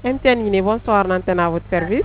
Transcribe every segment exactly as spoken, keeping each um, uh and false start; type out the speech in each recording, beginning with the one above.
M T N Guinée, bonsoir, l'antenne à votre service.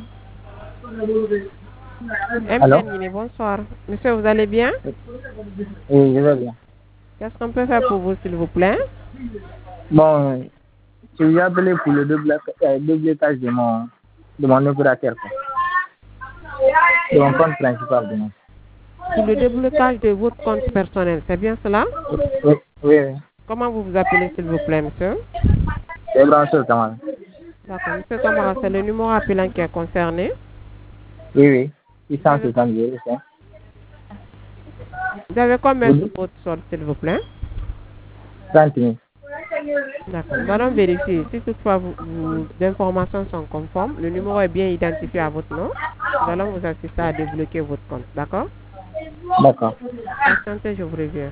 Allô? M T N Guinée, bonsoir. Monsieur, vous allez bien? Oui, je vais bien. Qu'est-ce qu'on peut faire pour vous, s'il vous plaît? Bon, je vous ai appelé pour le double- euh, dublétage de mon, de mon opérateur, quoi. De mon compte principal. De mon... Pour le déblocage de votre compte personnel, c'est bien cela? Oui, oui, oui. Comment vous vous appelez, s'il vous plaît, monsieur? C'est branché, Kamara. D'accord, monsieur Kamara, c'est le numéro appelant qui est concerné. Oui, oui. Vous avez, six cent soixante-dix, c'est. vous avez combien sur Oui, votre solde, s'il vous plaît? trente mille. D'accord, nous allons vérifier. Si toutefois vos vos informations sont conformes, le numéro est bien identifié à votre nom, nous allons vous assister à débloquer votre compte. D'accord? D'accord. Patientez, je vous reviens.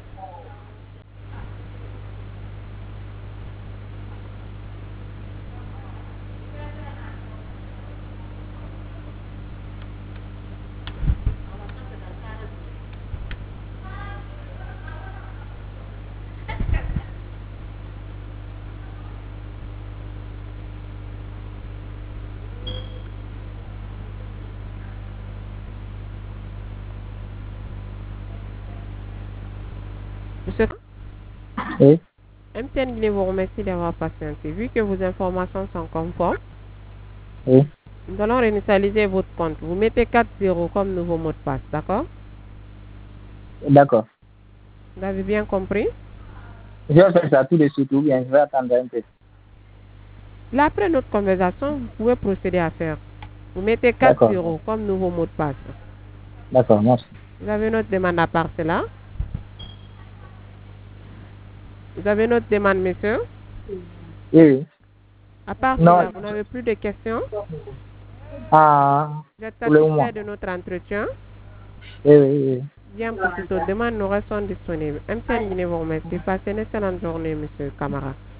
Monsieur, Oui, M T N Guinée vous remercie d'avoir patienté. Vu que vos informations sont conformes, oui. nous allons réinitialiser votre compte. Vous mettez quatre zéro comme nouveau mot de passe, d'accord? D'accord. Vous avez bien compris? Je vais faire ça tout de suite ou bien je vais attendre un peu. Là, après notre conversation, vous pouvez procéder à faire. Vous mettez quatre D'accord. zéro comme nouveau mot de passe. D'accord, merci. Vous avez notre demande à part cela? Vous avez notre demande, monsieur? Oui, oui. À part Non. cela, vous n'avez plus de questions? Ah, Vous êtes pour le moment. satisfait de notre entretien? Oui, oui, oui. Bien, pour toute autre demande, nous restons disponibles. M T N Guinée vous remercie. Passez une excellente journée, monsieur Camara.